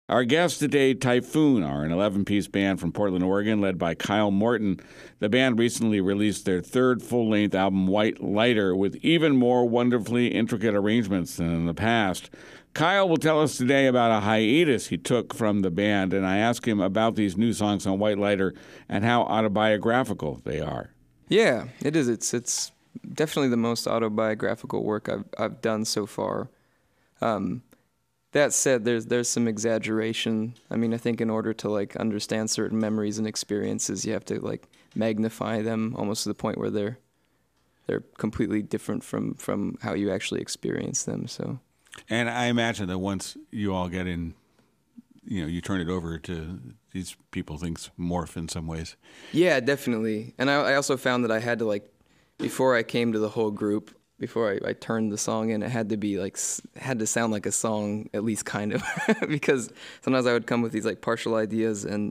Our guests today, Typhoon, are an 11-piece band from Portland, Oregon, led by Kyle Morton. The band recently released their third full-length album, White Lighter, with even more wonderfully intricate arrangements than in the past. Kyle will tell us today about a hiatus he took from the band, and I ask him about these new songs on White Lighter and how autobiographical they are. Yeah, it is. It's definitely the most autobiographical work I've done so far. That said, there's some exaggeration. I mean, I think in order to understand certain memories and experiences, you have to magnify them almost to the point where they're completely different from how you actually experience them. So, and I imagine that once you all get in, you turn it over to these people, things morph in some ways. Yeah, definitely. And I also found that I had to before I came to the whole group. Before I turned the song in, it had to be had to sound like a song, at least kind of, because sometimes I would come with these partial ideas, and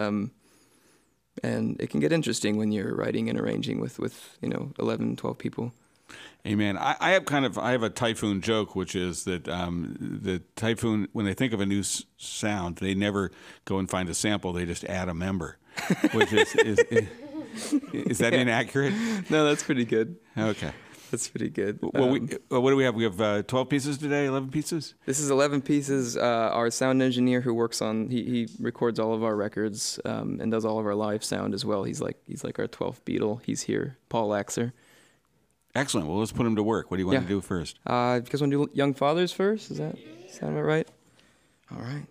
it can get interesting when you're writing and arranging with 11, 12 people. Amen. I have a Typhoon joke, which is that the Typhoon, when they think of a new sound, they never go and find a sample; they just add a member, which is that inaccurate? No, that's pretty good. Okay. That's pretty good. Well, what do we have? We have 12 pieces today, 11 pieces? This is 11 pieces. Our sound engineer who works on, he records all of our records and does all of our live sound as well. He's like our 12th Beatle. He's here, Paul Laxer. Excellent. Well, let's put him to work. What do you want to do first? You guys want to do Young Fathers first? Does that sound about right? All right.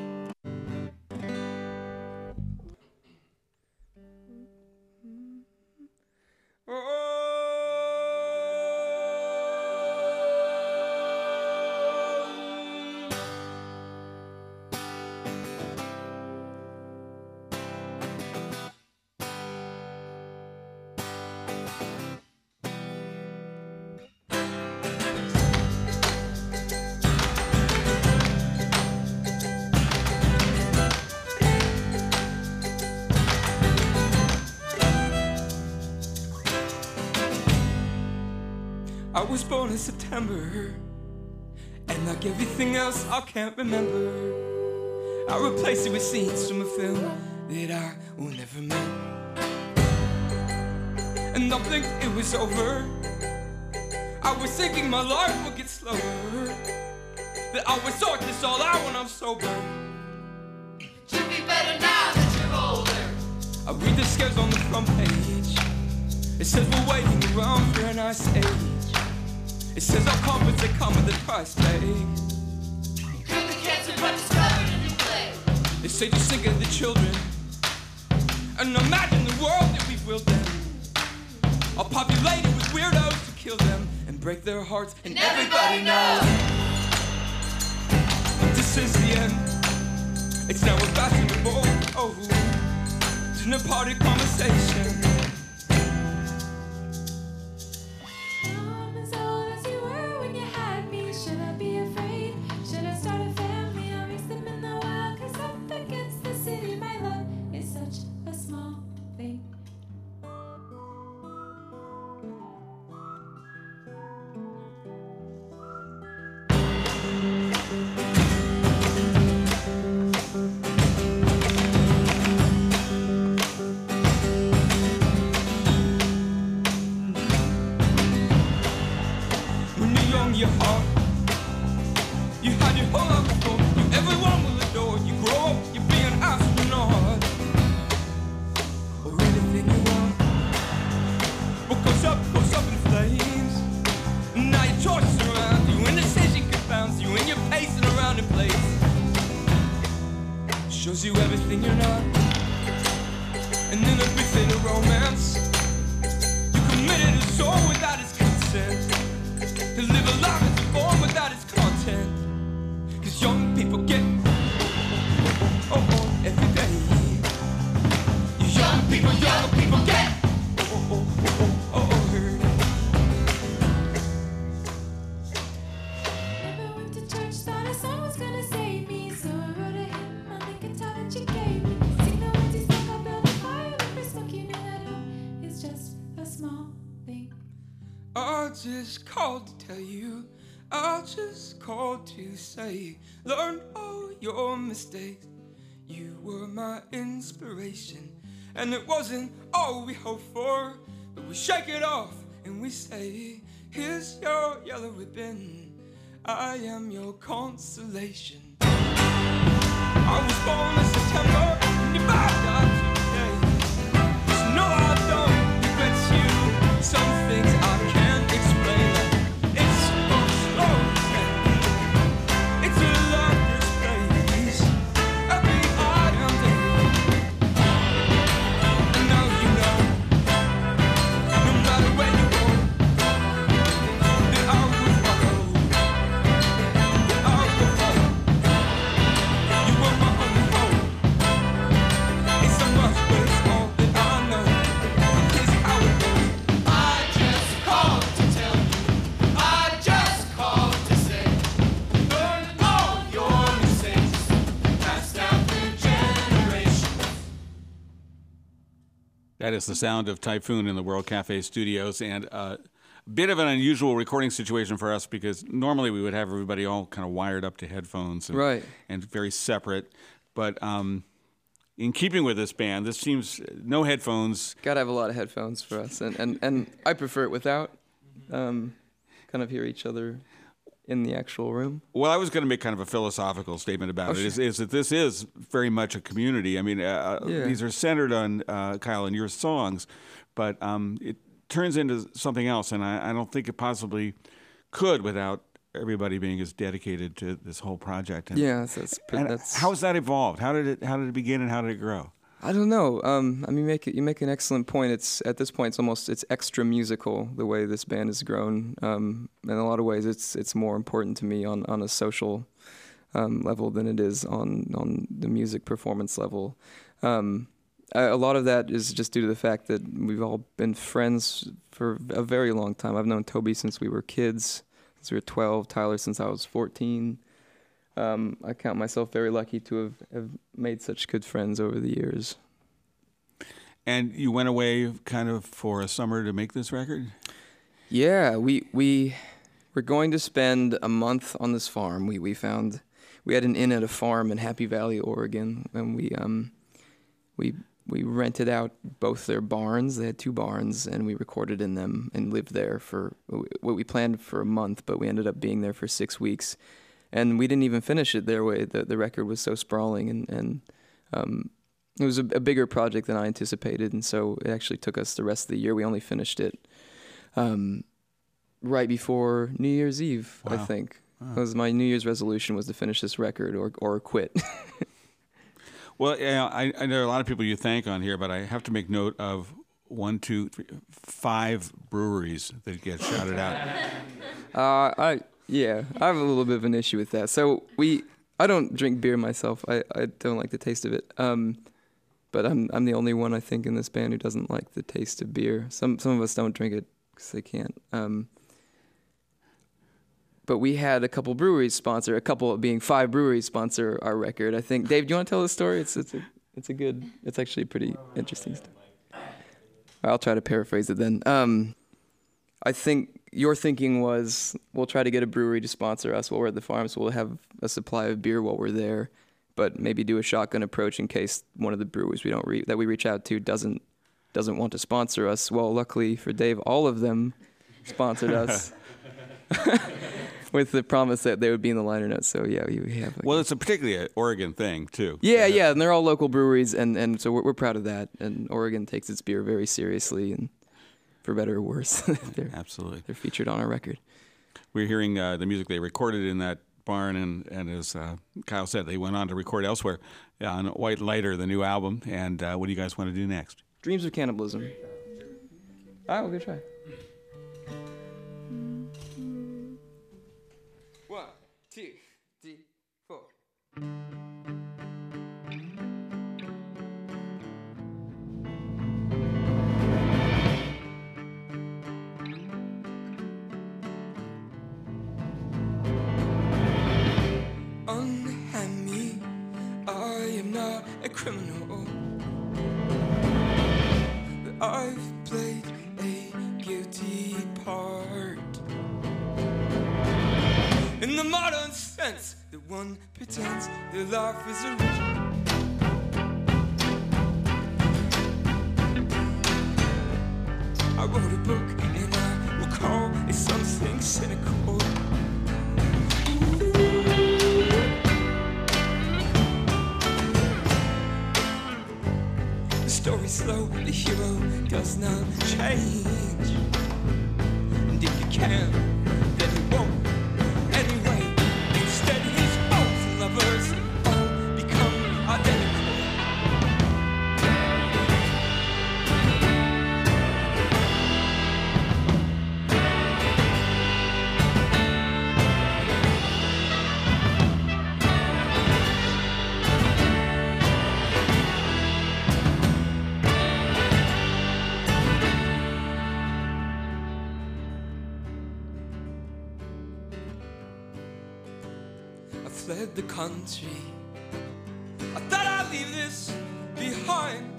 I was born in September, and like everything else I can't remember, I replaced it with scenes from a film that I will never make. And I blinked, it was over. I was thinking my life would get slower, that I would sort this all out when I'm sober. You'd be better now that you're older. I read the scares on the front page. It says we're waiting around for an ice age. It says our confidence that come with a price tag. Cure the cancer but discovered a new plague. They say just think of the children and imagine the world that we've willed them. All populated with weirdos to kill them and break their hearts, and everybody knows this is the end. It's now unfashionable. Oh, it's an party conversation. Your heart, you had your whole life before, you everyone will adore. You grow up, you be an astronaut, or anything you want. What goes up in flames. Now your choices around you, indecision confounds you, and you're pacing around in place. Shows you everything you're not, and then a big thing of romance. You committed a soul without its consent. To live a life that's born without its content. Cause young people get every day. You young people get Never went to church, thought a song was gonna save me, so I wrote a hymn on the guitar that you gave me. Sing the words you spoke, I'll build a fire with the smoke. You know that hope is just a small thing. I just called to tell you I just called to say, learn all your mistakes. You were my inspiration, and it wasn't all we hoped for. But we shake it off and we say, here's your yellow ribbon. I am your consolation. I was born in September, and you bowed out today. So no, I don't regret you. Some things I can't explain. It's so slow. It's a lover's place. Every autumn day. And now you know, no matter where you go, that I will follow. That I will follow. You were my only hope. It's so much, but it's all that I know. Here's how it goes. I just called to tell you. I just called to say, learn all your mistakes, passed down through generations. That is the sound of Typhoon in the World Cafe studios, and a bit of an unusual recording situation for us because normally we would have everybody all kind of wired up to headphones and, Right. and very separate. But in keeping with this band, this seems no headphones. Gotta have a lot of headphones for us, and I prefer it without. Kind of hear each other in the actual room. Well, I was going to make kind of a philosophical statement about it. sure. Is that this is very much a community. I mean, these are centered on Kyle and your songs, but it turns into something else, and I don't think it possibly could without everybody being as dedicated to this whole project. And, Yeah, and that's how has that evolved? How did it begin, and how did it grow? I don't know. I mean, you make an excellent point. It's at this point, it's extra musical the way this band has grown. In a lot of ways, it's more important to me on a social level than it is on the music performance level. A lot of that is just due to the fact that we've all been friends for a very long time. I've known Toby since we were kids, since we were 12. Tyler since I was 14. I count myself very lucky to have made such good friends over the years. And you went away kind of for a summer to make this record? Yeah, we were going to spend a month on this farm. We had an inn at a farm in Happy Valley, Oregon, and we rented out both their barns. They had 2 barns, and we recorded in them and lived there for what we planned for a month, but we ended up being there for 6 weeks. And we didn't even finish it their way. The record was so sprawling, and it was a bigger project than I anticipated, and so it actually took us the rest of the year. We only finished it right before New Year's Eve, I think. That was my New Year's resolution, was to finish this record or quit. Well, yeah, I know there are a lot of people you thank on here, but I have to make note of 1, 2, 3, 5 breweries that get shouted out. I have a little bit of an issue with that. So I don't drink beer myself. I don't like the taste of it. But I'm the only one, I think, in this band who doesn't like the taste of beer. Some of us don't drink it because they can't. But we had a couple breweries sponsor, a couple being 5 breweries sponsor our record. I think, Dave, do you want to tell the story? It's actually pretty interesting stuff. I'll try to paraphrase it then. I think your thinking was, we'll try to get a brewery to sponsor us while we're at the farm, so we'll have a supply of beer while we're there, but maybe do a shotgun approach in case one of the breweries that we reach out to doesn't want to sponsor us. Well, luckily for Dave, all of them sponsored us with the promise that they would be in the liner notes. So yeah, we have. Well, it's a particularly an Oregon thing too. Yeah, and they're all local breweries, and so we're proud of that. And Oregon takes its beer very seriously, and for better or worse, Absolutely. they're featured on our record. We're hearing the music they recorded in that barn, and as Kyle said, they went on to record elsewhere on White Lighter, the new album. And what do you guys want to do next? Dreams of Cannibalism. All right, we'll go try. 1, 2, 3, 4. Unhand me, I am not a criminal, but I've played a guilty part. Everyone pretends their life is original. I wrote a book and I will call it something cynical. The story's slow, the hero does not change. And if you can, then he won't. Anyway, instead his old lovers all become identical. I fled the country. I thought I'd leave this behind.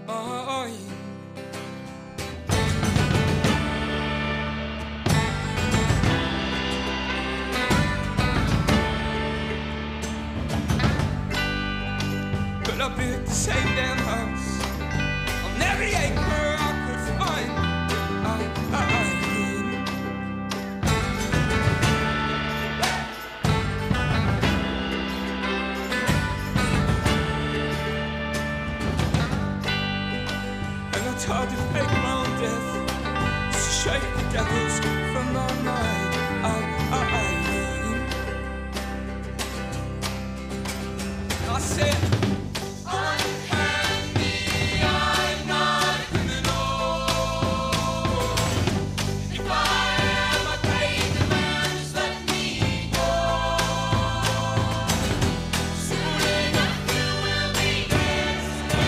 But I built the same damn house on every acre I could find. Hard to fake my own death, to shake the devils from my mind. I said, unhand me, I'm not a criminal. If I am a crazy man, just let me go. Soon enough you will be dead,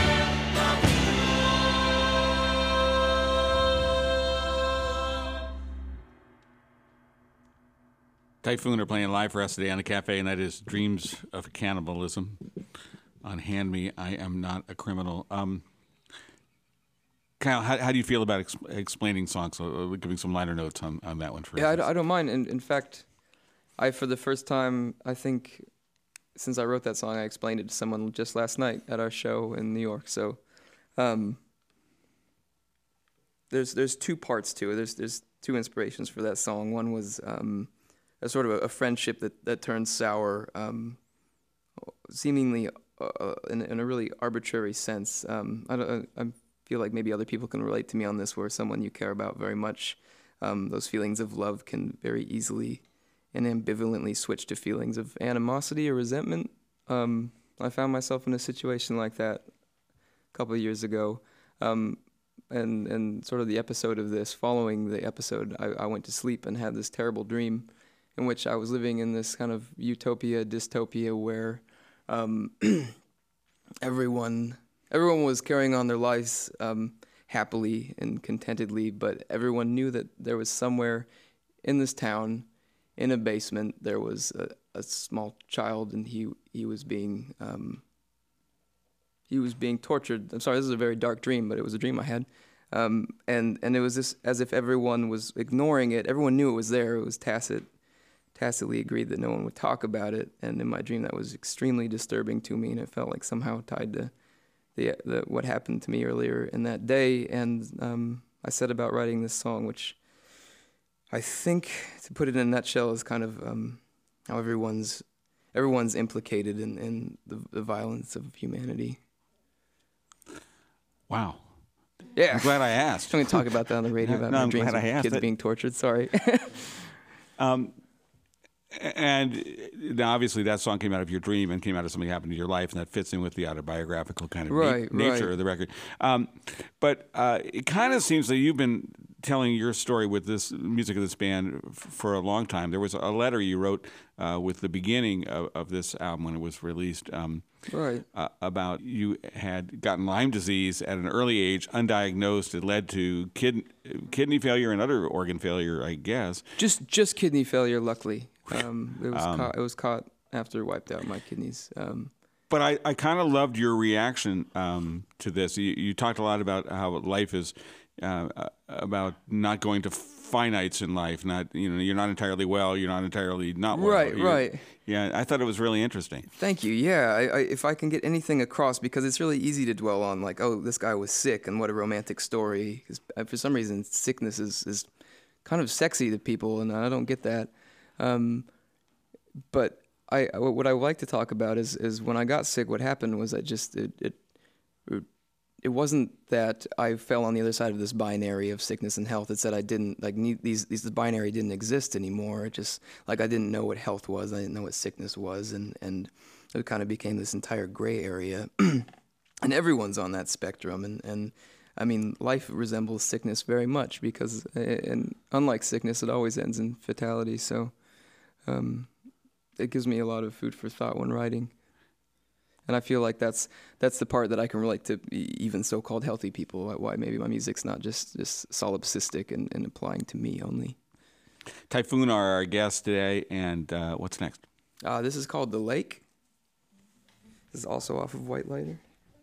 Typhoon are playing live for us today on the Cafe, and that is Dreams of Cannibalism on Hand Me, I Am Not a Criminal. Kyle, how do you feel about explaining songs, giving some liner notes on that one? Yeah, I don't mind. And in fact, for the first time, I think, since I wrote that song, I explained it to someone just last night at our show in New York. So there's two parts to it. There's two inspirations for that song. One was a sort of a friendship that turned sour, seemingly in a really arbitrary sense. I feel like maybe other people can relate to me on this, where someone you care about very much, those feelings of love can very easily and ambivalently switch to feelings of animosity or resentment. I found myself in a situation like that a couple of years ago. And sort of the episode of this, following the episode, I went to sleep and had this terrible dream in which I was living in this kind of utopia, dystopia, where everyone was carrying on their lives happily and contentedly, but everyone knew that there was somewhere in this town, in a basement, there was a small child, and he was being tortured. I'm sorry, this is a very dark dream, but it was a dream I had. And it was this, as if everyone was ignoring it. Everyone knew it was there. It was tacitly agreed that no one would talk about it. And in my dream, that was extremely disturbing to me, and it felt like somehow tied to the what happened to me earlier in that day. And I set about writing this song, which I think, to put it in a nutshell, is kind of how everyone's implicated in the violence of humanity. Wow. Yeah. I'm glad I asked. I'm going to talk about that on the radio, about my I'm dreams glad I of asked kids it. being tortured. Sorry. And now, obviously, that song came out of your dream and came out of something that happened in your life, and that fits in with the autobiographical kind of nature right. of the record. But it kind of seems that you've been telling your story with this music of this band for a long time. There was a letter you wrote with the beginning of this album when it was released. Right. About you had gotten Lyme disease at an early age, undiagnosed. It led to kidney failure and other organ failure, I guess. Just kidney failure, luckily. It was caught after it wiped out my kidneys. But I kind of loved your reaction to this. You talked a lot about how life is about not going to finites in life. Not you're not entirely well. You're not entirely not well. Right. Yeah, I thought it was really interesting. Thank you. Yeah, if I can get anything across, because it's really easy to dwell on, like, oh, this guy was sick, and what a romantic story. 'Cause for some reason, sickness is kind of sexy to people, and I don't get that. But what I like to talk about is when I got sick, what happened was it wasn't that I fell on the other side of this binary of sickness and health. It's that I didn't these binary didn't exist anymore. It just like I didn't know what health was. I didn't know what sickness was, and it kind of became this entire gray area. And everyone's on that spectrum, and I mean, life resembles sickness very much because, and unlike sickness, it always ends in fatality. So it gives me a lot of food for thought when writing. And I feel like that's the part that I can relate to even so-called healthy people, why maybe my music's not just solipsistic and applying to me only. Typhoon are our guest today, and what's next? This is called The Lake. This is also off of White Lighter.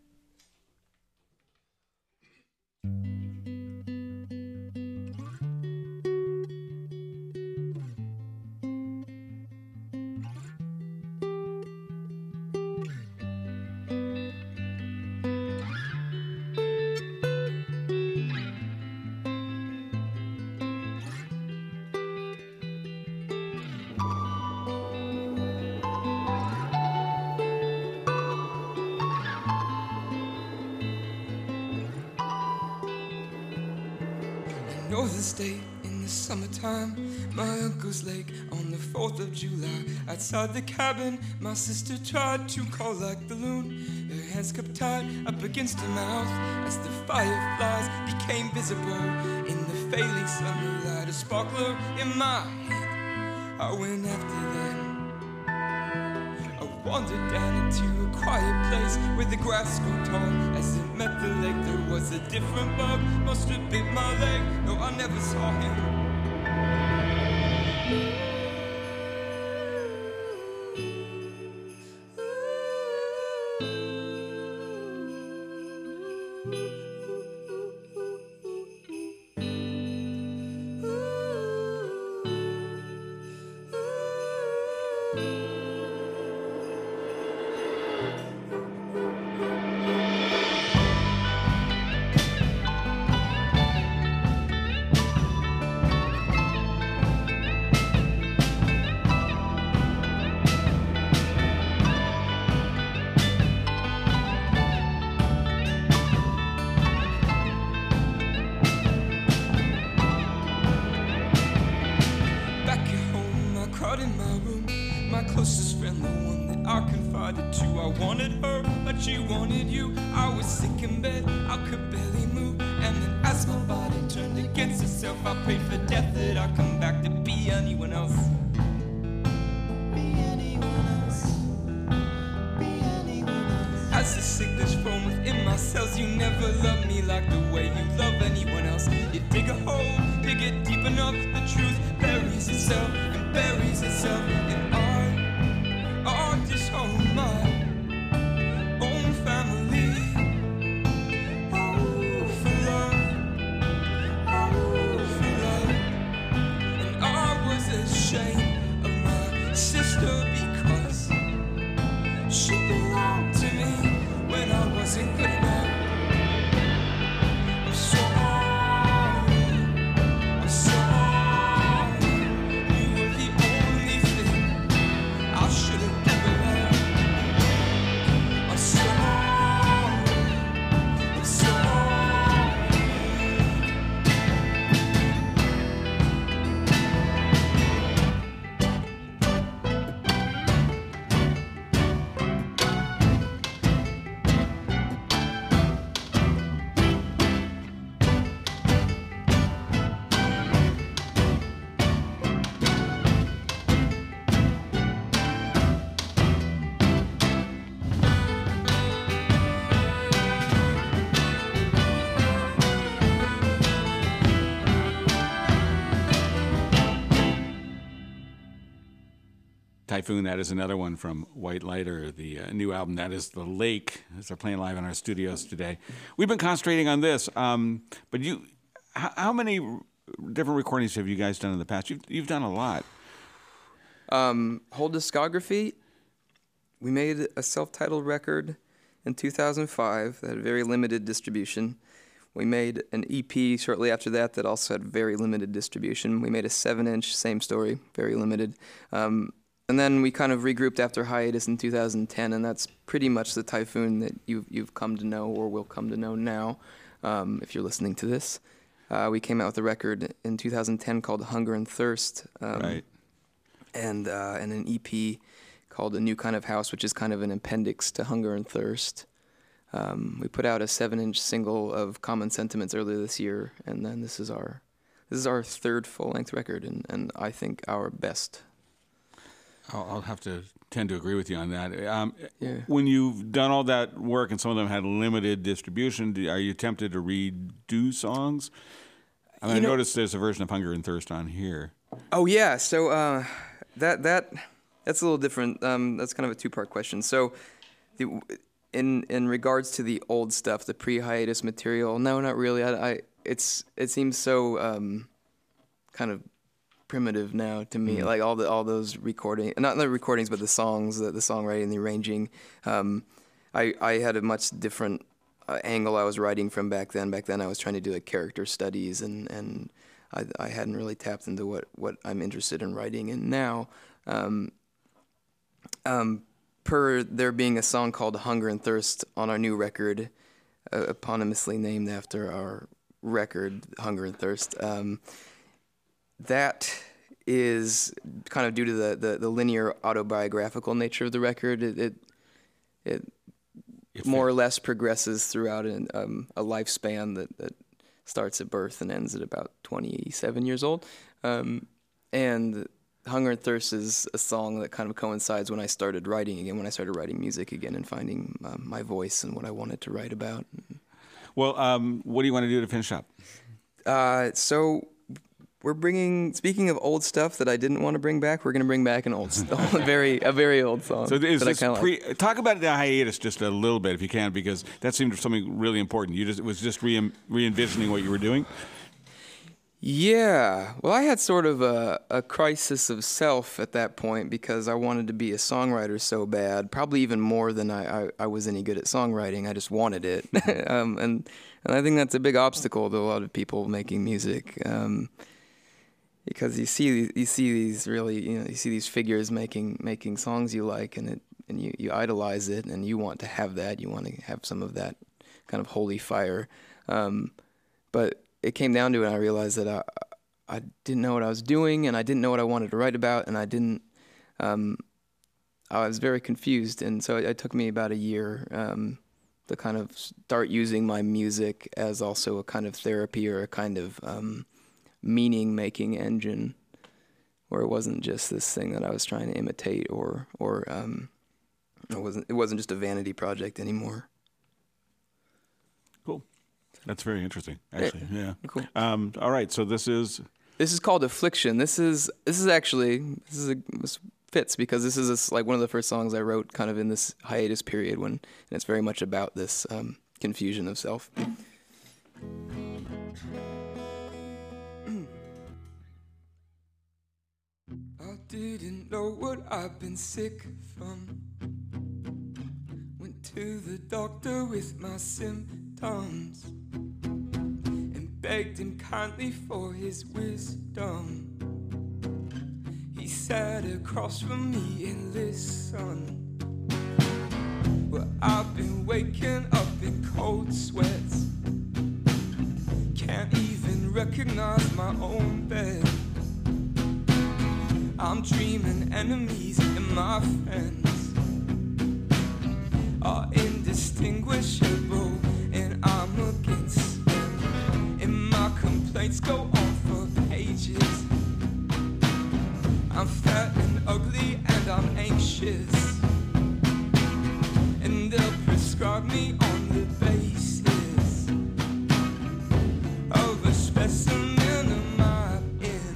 Northern state in the summertime, my uncle's lake on the 4th of July. Outside the cabin, my sister tried to call like the loon. Her hands kept tight up against her mouth as the fireflies became visible in the failing sunlight. A sparkler in my hand, I went after them. I wandered down into a quiet place where the grass grew tall. As it met the lake, there was a different bug. Must have bit my leg. No, I never saw him. She wanted you. I was sick in bed, I could barely move. And then as my body turned against itself, I prayed for death that I come back to be anyone else. Be anyone else. Be anyone else. As the sickness roamed within my cells, you never loved me like the way you love anyone else. You dig a hole, dig it deep enough, the truth buries itself and buries itself. And I disown my family. Oh, for love. And I was ashamed of my sister because she belonged to me when I wasn't good enough. I'm sorry. You were the only thing I should have ever loved. I'm sorry. Typhoon, that is another one from White Lighter, the new album. That is The Lake, as they're playing live in our studios today. We've been concentrating on this, but how many different recordings have you guys done in the past? You've done a lot. Whole discography. We made a self-titled record in 2005 that had very limited distribution. We made an EP shortly after that also had very limited distribution. We made a 7-inch, same story, very limited. And then we kind of regrouped after hiatus in 2010, and that's pretty much the Typhoon that you've come to know or will come to know now, if you're listening to this. We came out with a record in 2010 called Hunger and Thirst. Right. And an EP called A New Kind of House, which is kind of an appendix to Hunger and Thirst. We put out a 7-inch single of Common Sentiments earlier this year, and then this is our third full-length record, and I think our best. I'll have to tend to agree with you on that. Yeah. When you've done all that work and some of them had limited distribution, are you tempted to redo songs? I mean, I noticed there's a version of Hunger and Thirst on here. Oh yeah, so that's a little different. That's kind of a two-part question. So, in regards to the old stuff, the pre-hiatus material, no, not really. It seems so kind of primitive now to me. Like all those recording, not the recordings, but the songs, the songwriting, the arranging. I had a much different angle I was writing from back then. Back then, I was trying to do like character studies, and I hadn't really tapped into what I'm interested in writing. And now, per there being a song called Hunger and Thirst on our new record, eponymously named after our record, Hunger and Thirst, that is kind of due to the linear autobiographical nature of the record. It more or less progresses throughout a lifespan that starts at birth and ends at about 27 years old. And Hunger and Thirst is a song that kind of coincides when I started writing again, when I started writing music again and finding my voice and what I wanted to write about. Well, what do you want to do to finish up? So we're speaking of old stuff that I didn't want to bring back, we're going to bring back an old, a very old song. So is that I this kinda like. talk about the hiatus just a little bit if you can, because that seemed something really important. It was just re-envisioning what you were doing. Yeah, well, I had sort of a crisis of self at that point because I wanted to be a songwriter so bad, probably even more than I was any good at songwriting. I just wanted it, and I think that's a big obstacle to a lot of people making music, because you see these really, you see these figures making songs you like, and you idolize it, and you want to have that. You want to have some of that kind of holy fire, but it came down to it, and I realized that I didn't know what I was doing, and I didn't know what I wanted to write about, and I was very confused, and so it took me about a year to kind of start using my music as also a kind of therapy or a kind of meaning-making engine, where it wasn't just this thing that I was trying to imitate, or it wasn't just a vanity project anymore. Cool. That's very interesting, actually. Yeah. Cool. All right. So this is called Affliction. This fits because this is like one of the first songs I wrote kind of in this hiatus period and it's very much about this confusion of self. I didn't know what I've been sick from. Went to the doctor with my symptoms and begged him kindly for his wisdom. He sat across from me and listened. Well, I've been waking up in cold sweats. Can't even recognize my own bed. I'm dreaming enemies and my friends are indistinguishable, and I'm against them. And my complaints go on for pages. I'm fat and ugly and I'm anxious, and they'll prescribe me on the basis of a specimen of my inn.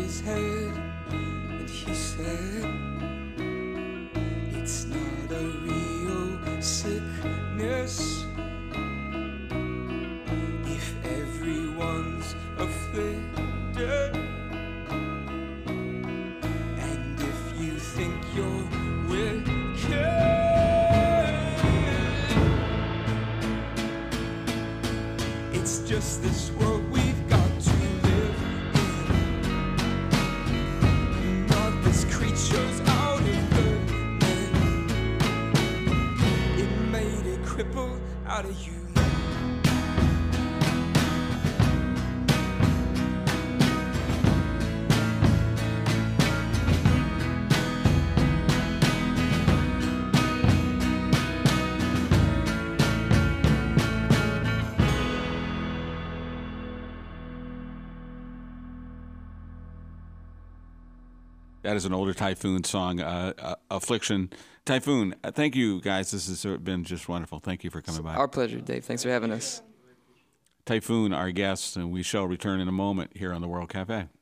his head and he said, it's not a real sickness if everyone's afflicted. And if you think you're wicked, it's just this world we've got to live in. Not this creature's out of the men. It made a cripple out of you. That is an older Typhoon song, Affliction. Typhoon, thank you, guys. This has been just wonderful. Thank you for coming by. Our pleasure, Dave. Thanks for having us. Typhoon, our guest, and we shall return in a moment here on the World Cafe.